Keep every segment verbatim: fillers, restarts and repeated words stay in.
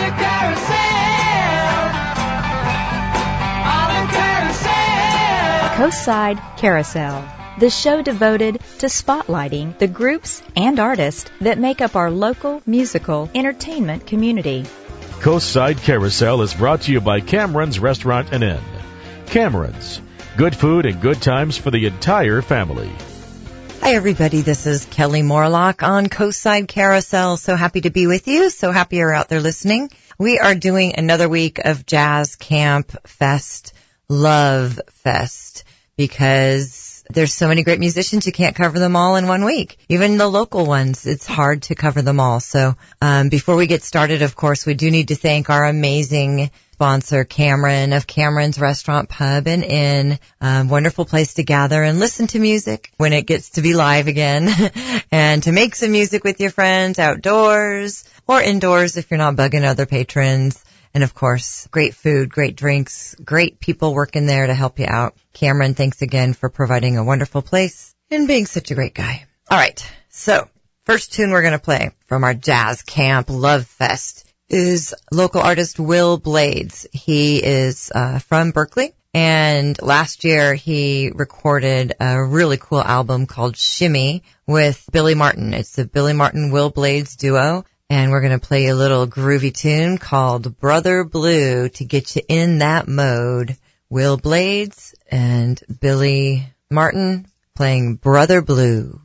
the carousel. On the carousel. Coastside Carousel, the show devoted to spotlighting the groups and artists that make up our local musical entertainment community. Coastside Carousel is brought to you by Cameron's Restaurant and Inn. Cameron's, good food and good times for the entire family. Hi, everybody. This is Kelly Morlock on Coastside Carousel. So happy to be with you. So happy you're out there listening. We are doing another week of Jazz Camp Fest, Love Fest, because there's so many great musicians, you can't cover them all in one week. Even the local ones, it's hard to cover them all. So um, before we get started, of course, we do need to thank our amazing sponsor, Cameron of Cameron's Restaurant, Pub, and Inn. Um, wonderful place to gather and listen to music when it gets to be live again, and to make some music with your friends outdoors or indoors if you're not bugging other patrons. And, of course, great food, great drinks, great people working there to help you out. Cameron, thanks again for providing a wonderful place and being such a great guy. All right, so first tune we're going to play from our Jazz Camp Love Fest is local artist Will Blades. He is uh, from Berkeley, and last year he recorded a really cool album called Shimmy with Billy Martin. It's the Billy Martin-Will Blades duo, and we're going to play a little groovy tune called Brother Blue to get you in that mode. Will Blades and Billy Martin playing Brother Blue.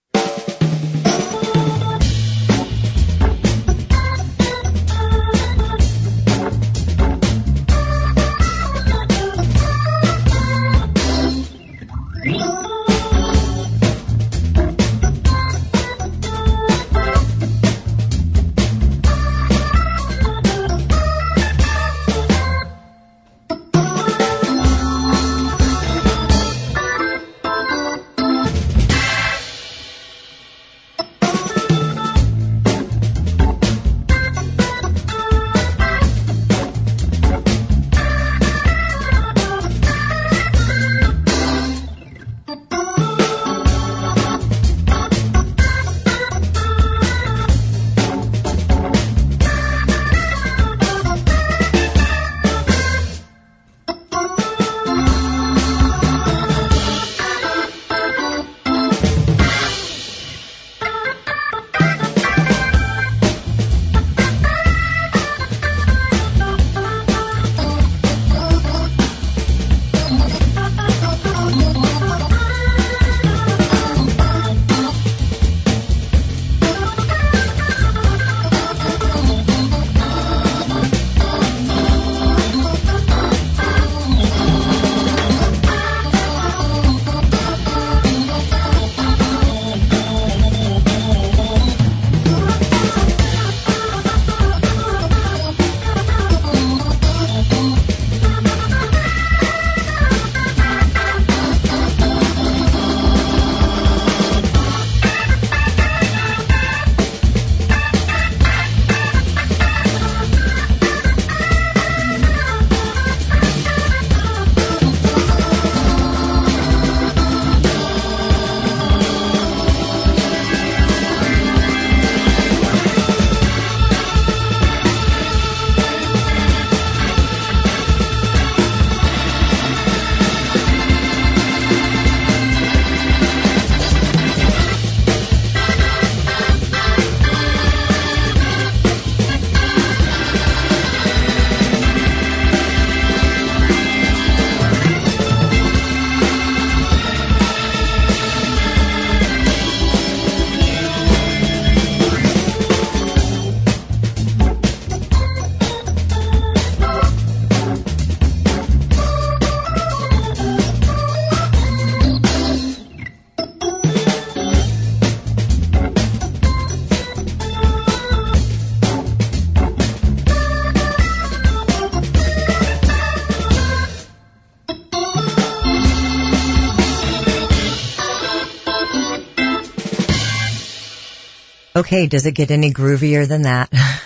Okay, does it get any groovier than that?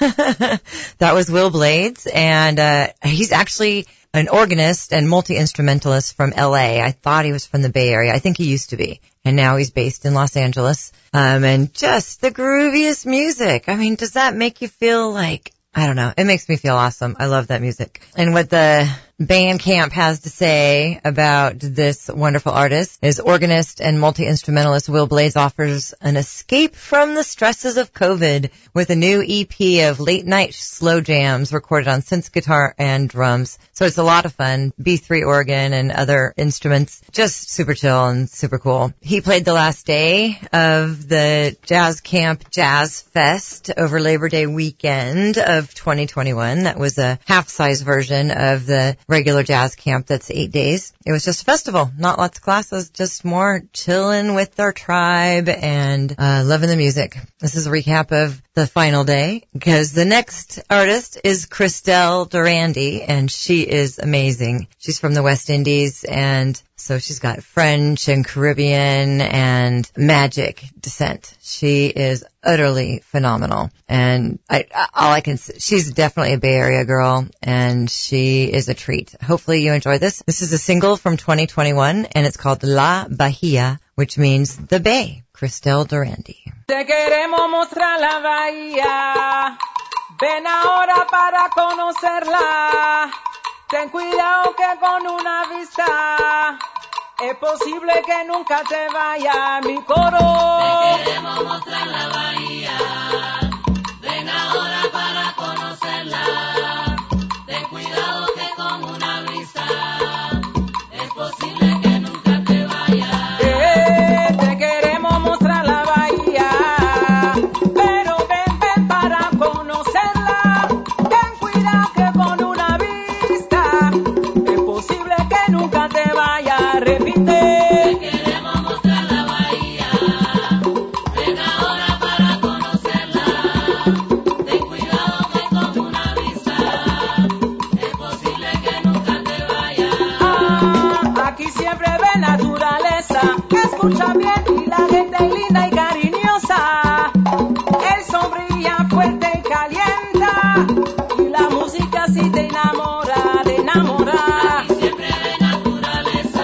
That was Will Blades, and uh he's actually an organist and multi-instrumentalist from L A. I thought he was from the Bay Area. I think he used to be. And now he's based in Los Angeles. Um, and just the grooviest music. I mean, does that make you feel like, I don't know. It makes me feel awesome. I love that music. And what the Bandcamp has to say about this wonderful artist is organist and multi-instrumentalist Will Blaze offers an escape from the stresses of COVID with a new E P of late-night slow jams recorded on synth guitar and drums. So it's a lot of fun. B three organ and other instruments. Just super chill and super cool. He played the last day of the Jazz Camp Jazz Fest over Labor Day weekend of twenty twenty-one. That was a half-size version of the regular jazz camp that's eight days. It was just a festival, not lots of classes, just more chilling with our tribe and uh loving the music. This is a recap of the final day because the next artist is Christelle Durandi, and she is amazing. She's from the West Indies, and so she's got French and Caribbean and magic descent. She is utterly phenomenal. And I, all I can say, she's definitely a Bay Area girl, and she is a treat. Hopefully you enjoy this. This is a single from twenty twenty-one, and it's called La Bahia, which means the Bay. Christelle Durandi. Te queremos mostrar la bahía. Ven ahora para conocerla. Ten cuidado que con una vista es posible que nunca te vaya mi coro. Te queremos mostrar la bahía. Ven ahora para conocerla. Ten cuidado que con una vista es posible que nunca te vaya. Eh, te queremos mostrar la bahía. Pero ven, ven para conocerla. Ten cuidado que con una vista es posible que nunca te vaya. Repite. Te queremos mostrar la bahía. Ven ahora para conocerla. Ten cuidado que con una vista es posible que nunca te vaya. Ah, aquí siempre ve naturaleza. Escucha bien y la gente es linda y cariñosa. El sol brilla fuerte y calienta. Y la música sí te enamora, te enamora. Aquí siempre ve naturaleza.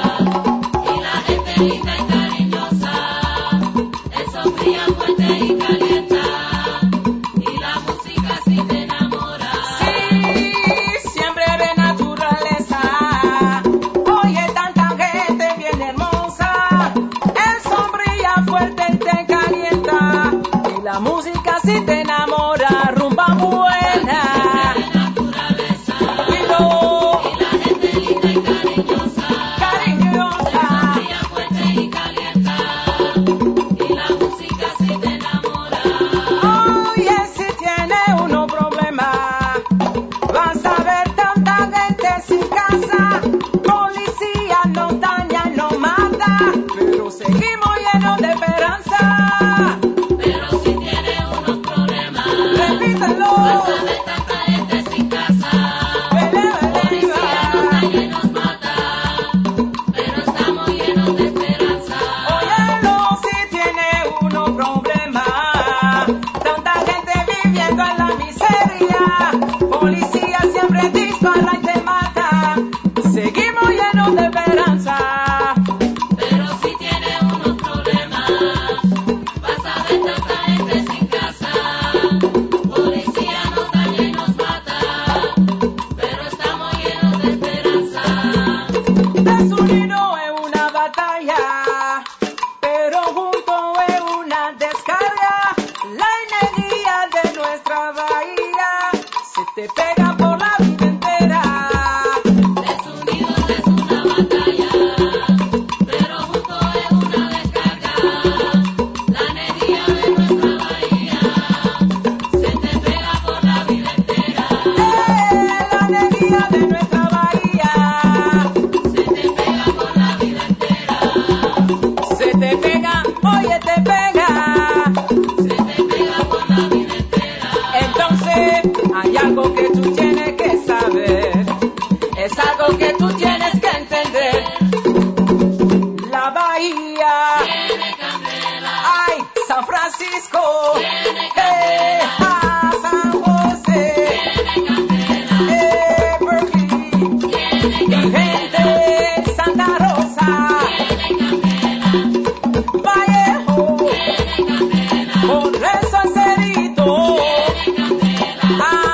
Y la gente linda y cariñosa. El sol brilla fuerte y calienta. Y la música sí te enamora. Sí, siempre ve naturaleza. Oye, tanta gente bien hermosa. El sol brilla fuerte y te calienta. Y la música sí te enamora. Rumba buena. Naturaleza. Y no. Y la gente linda y cariñosa. Cariñosa. Brilla fuerte y calienta. Y la música sí te enamora. Oye, si tiene uno problema, vas a ver tanta gente sin casa. Policía nos daña y nos mata, pero seguimos llenos de esperanza. Pero si tiene unos problemas, repítelo. Vas a ver tanta gente sin casa. Policía nos daña y nos mata, pero estamos llenos de esperanza. Óyelo, si tiene uno problema, tanta gente viviendo en la miseria. Policía siempre dispara y te mata. Seguimos llenos de esperanza. Pero si tiene unos problemas, vas a ver tanta gente sin casa. Policía nos daña y nos mata, pero estamos llenos de esperanza. Desunido es una batalla, pero junto es una descarga. La energía de nuestra bahía se te pega por la vida entera. Desunidos es una batalla, pero junto es una descarga. La energía de nuestra bahía se te pega por la vida entera. Eh, la energía de nuestra bahía se te pega por la vida entera. Se te pega, oye, te pega. Se te pega por la vida entera. Entonces, hay algo que tú tienes que saber. Es algo que tú tienes que entender. La bahía tiene candela. Ay, San Francisco tiene candela. Eh, ah, San José tiene candela. Eh, Berkeley tiene candela. Gente, Santa Rosa tiene candela. Vallejo tiene candela. Por eso el Cerrito tiene candela. Ah,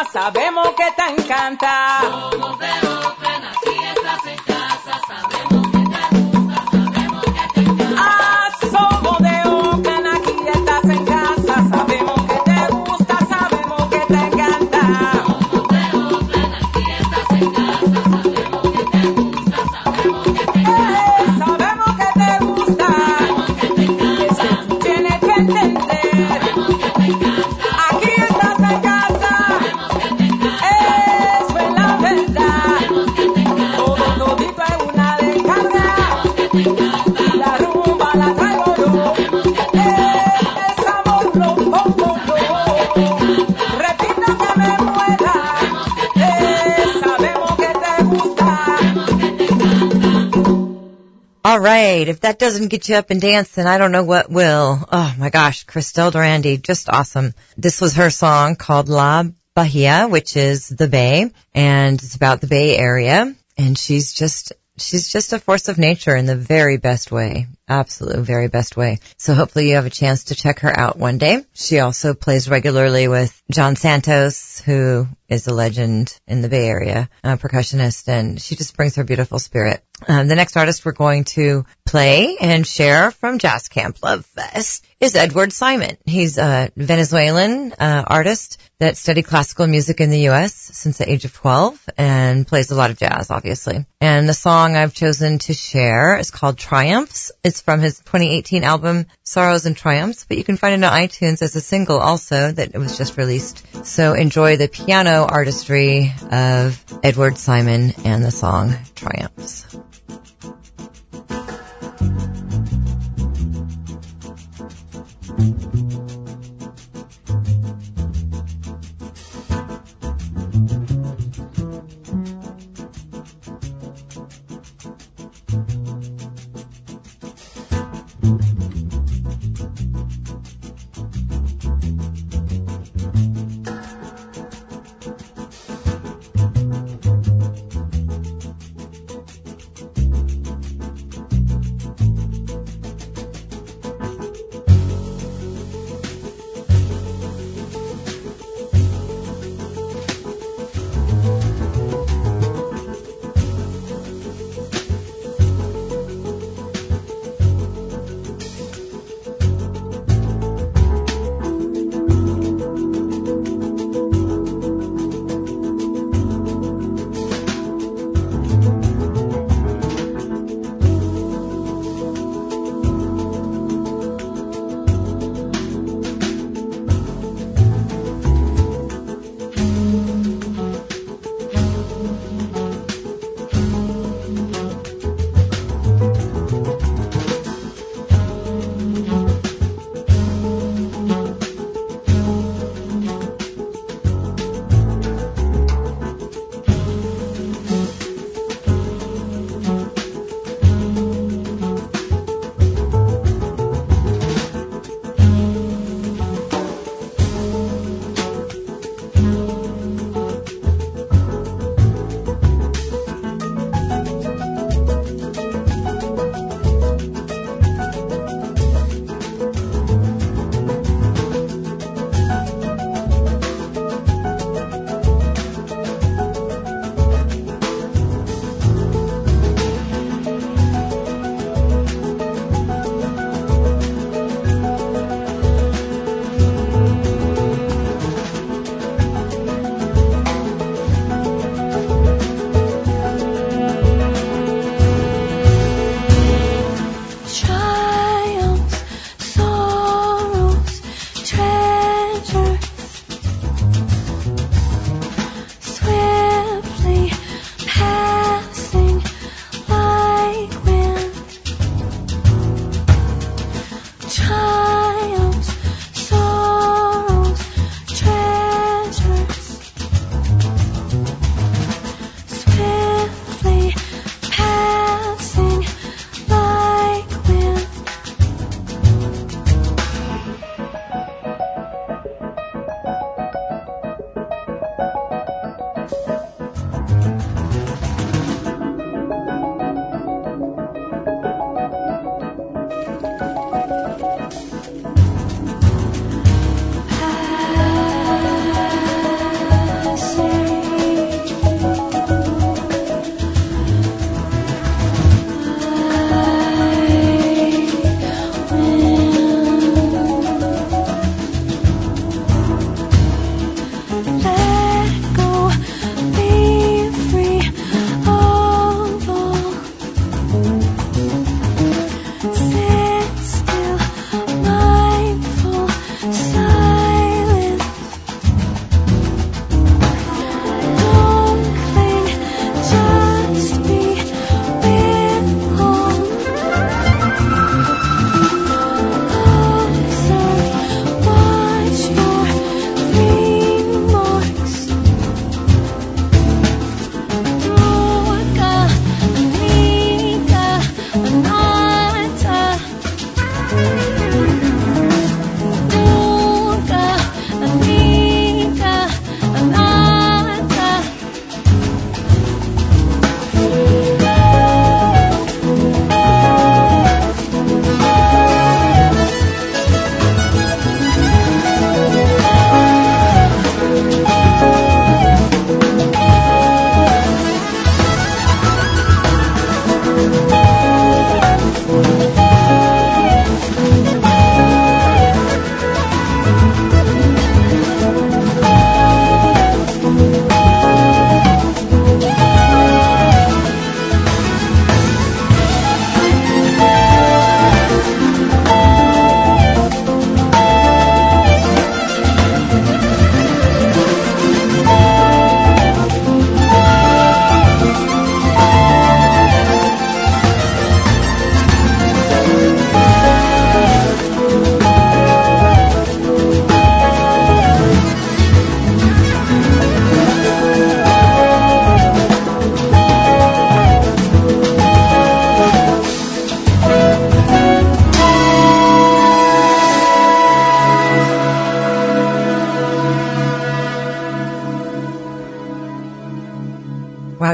casa, sabemos que te encanta. Somos de Oakland, aquí estás en casa, sabemos que te gusta, sabemos que te encanta. Ah, somos de Oakland, aquí estás en casa, sabemos que te gusta, sabemos que te encanta. Somos de Oakland, aquí estás en casa, sabemos que te gusta, sabemos que te encanta. Eh, sabemos que te gusta, Sabemos que te encanta, eso tú tienes que entender. sabemos que te encanta, Aquí estás en casa, sabemos que te encanta, eso es la verdad. sabemos que te encanta, Todo todito es una descarga, sabemos que te encanta, y la rumba la traigo yo. Este sabor lo pongo yo. Repito que me muera, eh, sabemos que te gusta. All right. If that doesn't get you up and dancing, I don't know what will. Oh my gosh. Cristel Durandi, just awesome. This was her song called La Bahia, which is the Bay, and it's about the Bay Area. And she's just, she's just a force of nature in the very best way. Absolute very best way. So hopefully you have a chance to check her out one day. She also plays regularly with John Santos, who is a legend in the Bay Area, a percussionist, and she just brings her beautiful spirit. Um, the next artist we're going to play and share from Jazz Camp Love Fest is Edward Simon. He's a Venezuelan uh, artist that studied classical music in the U S since the age of twelve and plays a lot of jazz, obviously. And the song I've chosen to share is called Triumphs. It's from his twenty eighteen album Sorrows and Triumphs, but you can find it on iTunes as a single also that it was just released. So enjoy the piano artistry of Edward Simon and the song Triumphs.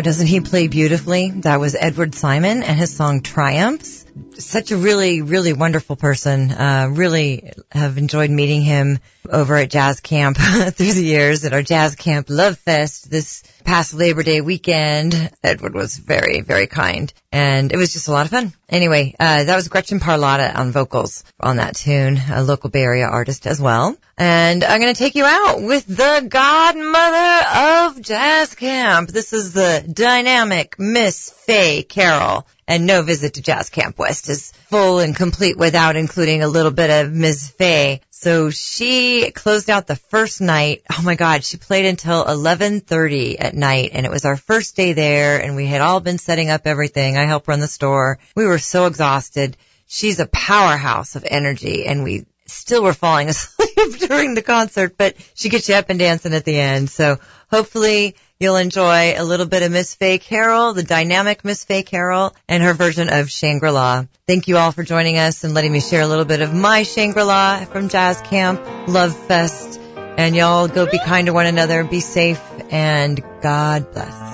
doesn't he play beautifully? That was Edward Simon and his song Triumphs. Such a really, really wonderful person. Uh, really have enjoyed meeting him over at Jazz Camp through the years at our Jazz Camp Love Fest this past Labor Day weekend. Edward was very, very kind, and it was just a lot of fun. Anyway, uh, that was Gretchen Parlata on vocals on that tune, a local Bay Area artist as well. And I'm going to take you out with the godmother of Jazz Camp. This is the dynamic Miss Faye Carroll. And no visit to Jazz Camp West is full and complete without including a little bit of Miss Faye. So she closed out the first night. Oh my God, she played until eleven thirty at night, and it was our first day there, and we had all been setting up everything. I helped run the store. We were so exhausted. She's a powerhouse of energy, and we still were falling asleep during the concert, but she gets you up and dancing at the end. So hopefully you'll enjoy a little bit of Miss Faye Carroll, the dynamic Miss Faye Carroll, and her version of Shangri-La. Thank you all for joining us and letting me share a little bit of my Shangri-La from Jazz Camp Love Fest. And y'all go be kind to one another, be safe, and God bless.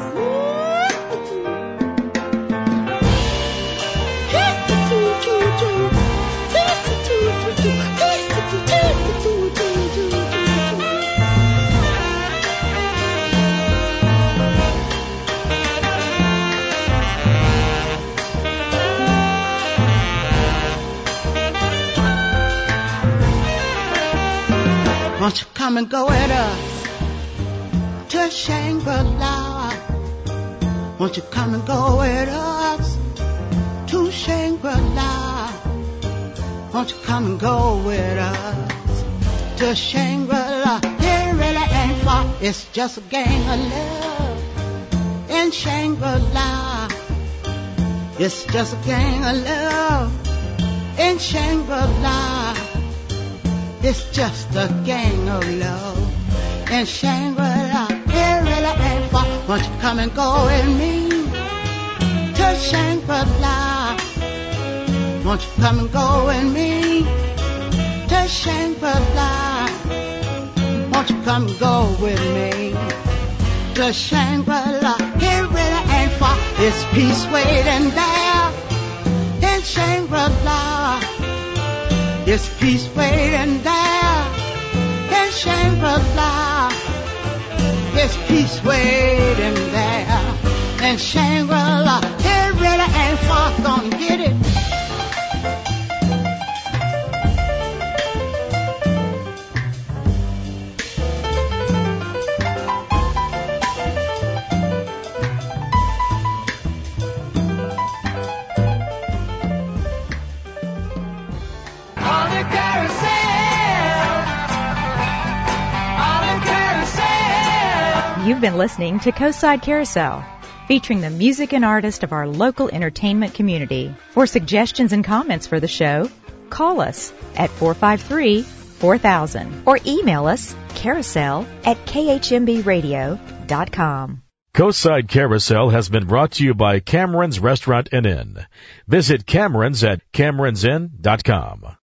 Won't you come and go with us to Shangri-La? Won't you come and go with us to Shangri-La? Won't you come and go with us to Shangri-La? It really ain't far, it's just a gang of love in Shangri-La. It's just a gang of love in Shangri-La. It's just a gang of love in Shangri-La. It really ain't far. Won't you come and go with me to Shangri-La? Won't you come and go with me to Shangri-La? Won't you come and go with me to Shangri-La? It really ain't far. It's peace waiting there in Shangri-La. It's peace waiting there in Shangri-La. It's peace waiting there in Shangri-La. It really ain't far, gonna get it. You've been listening to Coastside Carousel, featuring the music and artists of our local entertainment community. For suggestions and comments for the show, call us at four five three, four thousand or email us carousel at k h m b radio dot com. Coastside Carousel has been brought to you by Cameron's Restaurant and Inn. Visit Cameron's at camerons inn dot com.